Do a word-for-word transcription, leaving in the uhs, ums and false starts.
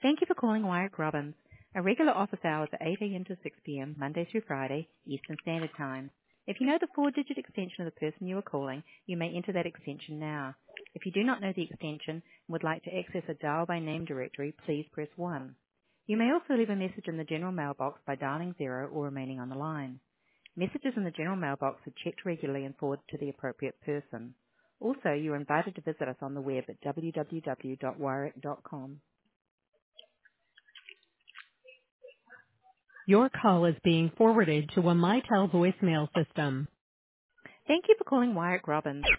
Thank you for calling Wyatt Robbins. Our regular office hours are eight a.m. to six p.m., Monday through Friday, Eastern Standard Time. If you know the four-digit extension of the person you are calling, you may enter that extension now. If you do not know the extension and would like to access a dial-by-name directory, please press one. You may also leave a message in the general mailbox by dialing zero or remaining on the line. Messages in the general mailbox are checked regularly and forwarded to the appropriate person. Also, you are invited to visit us on the web at w w w dot wyatt dot com. Your call is being forwarded to a Mitel voicemail system. Thank you for calling Wyatt Robbins.